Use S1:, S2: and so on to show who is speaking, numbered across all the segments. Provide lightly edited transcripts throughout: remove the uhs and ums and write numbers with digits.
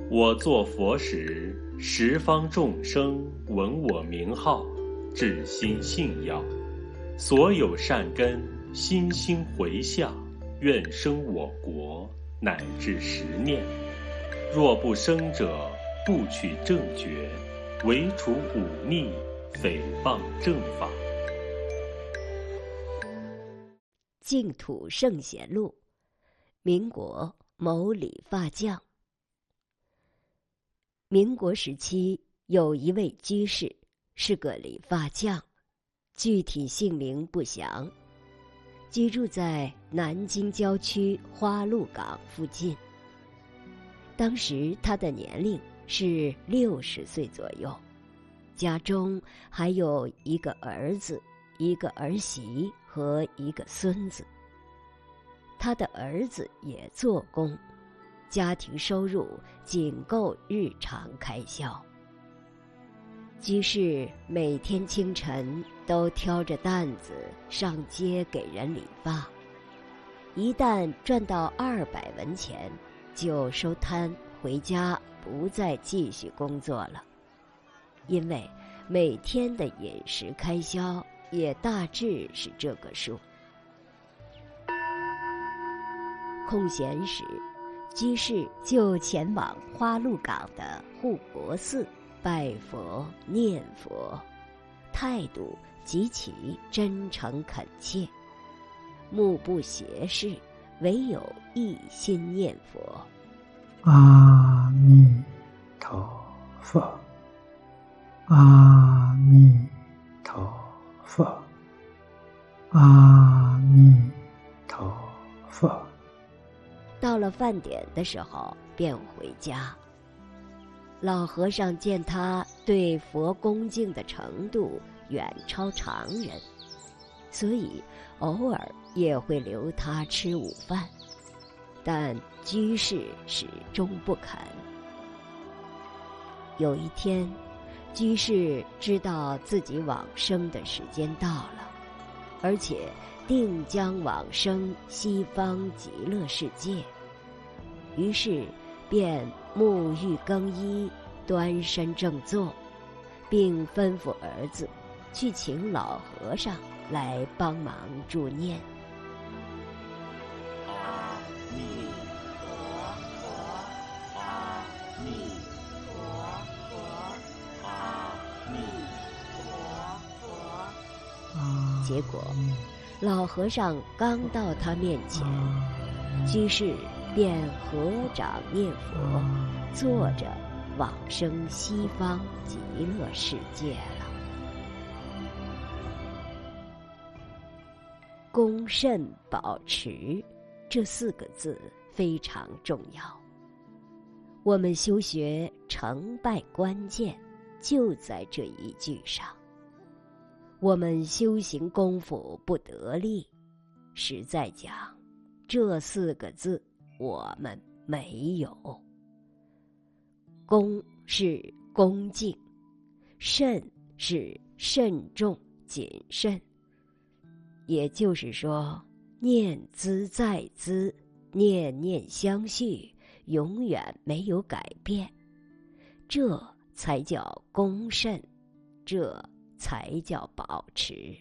S1: 我作佛时，十方众生闻我名号，至心信要，所有善根心心回向，愿生我国，乃至十念。若不生者，不取正觉，唯除忤逆，诽谤正法。
S2: 净土圣贤录，民国某理发匠。民国时期，有一位居士，是个理发匠，具体姓名不详，居住在南京郊区花鹿港附近。当时他的年龄是60岁左右，家中还有一个儿子、一个儿媳和一个孙子。他的儿子也做工，家庭收入仅够日常开销。居士每天清晨都挑着担子上街给人理发，一旦赚到200文钱，就收摊回家，不再继续工作了。因为每天的饮食开销也大致是这个数。空闲时，居士就前往花鹿港的护国寺拜佛念佛，态度极其真诚恳切，目不斜视，唯有一心念佛。
S3: 阿弥陀佛，阿弥陀佛，阿弥陀佛。
S2: 到了饭点的时候，便回家。老和尚见他对佛恭敬的程度远超常人，所以偶尔也会留他吃午饭，但居士始终不肯。有一天，居士知道自己往生的时间到了，而且定将往生西方极乐世界，于是便沐浴更衣，端身正坐，并吩咐儿子去请老和尚来帮忙助念。
S4: 阿弥陀佛，阿弥陀佛，阿弥陀佛。
S2: 结果老和尚刚到他面前，居士便合掌念佛，坐着往生西方极乐世界了。恭慎保持这4个字非常重要。我们修学成败关键就在这一句上。我们修行功夫不得力，实在讲，这4个字我们没有。恭是恭敬，慎是慎重谨慎。也就是说，念兹在兹，念念相续，永远没有改变，这才叫恭慎，这才叫保持。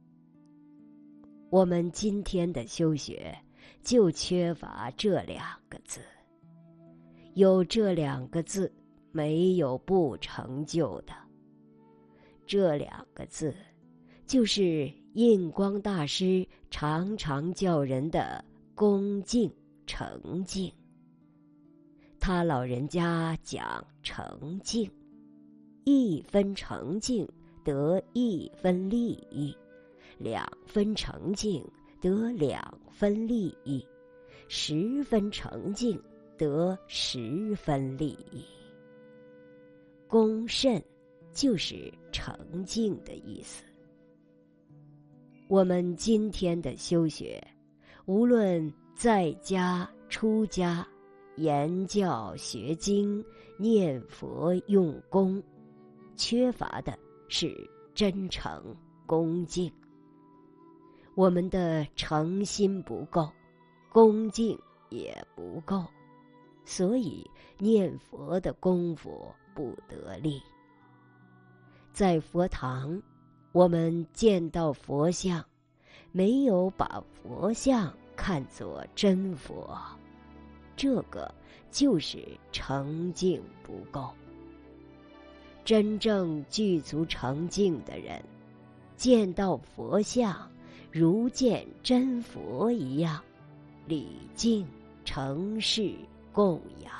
S2: 我们今天的修学就缺乏这2个字，有这2个字，没有不成就的。这2个字就是印光大师常常教人的恭敬诚敬。他老人家讲诚敬，1分诚敬得1分利益，2分诚敬得2分利益，10分诚敬得10分利益。恭慎就是诚敬的意思。我们今天的修学，无论在家出家、言教学经、念佛用功，缺乏的是真诚恭敬。我们的诚心不够，恭敬也不够， 所以念佛的功夫不得力。在佛堂，我们见到佛像，没有把佛像看作真佛，这个就是诚敬不够。真正具足诚敬的人，见到佛像如见真佛一样，礼敬承事供养。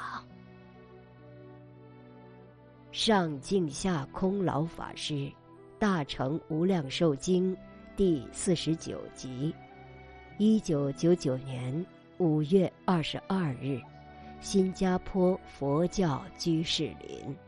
S2: 上净下空老法师《大乘无量寿经》第49集，1999年5月22日，新加坡佛教居士林。